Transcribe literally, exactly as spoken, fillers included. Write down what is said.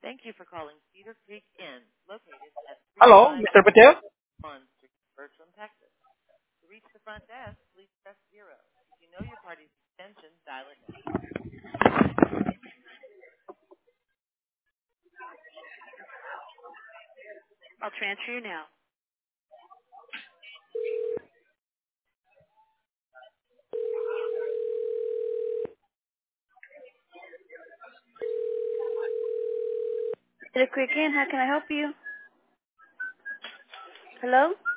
Thank you for calling Cedar Creek Inn, located at Hello, mister Patel. three five one Street, Bertram, Texas. To reach the front desk, please press zero. If you know your party's extension, dial it now. I'll transfer you now. Cedar Creek Inn, how can I help you? Hello?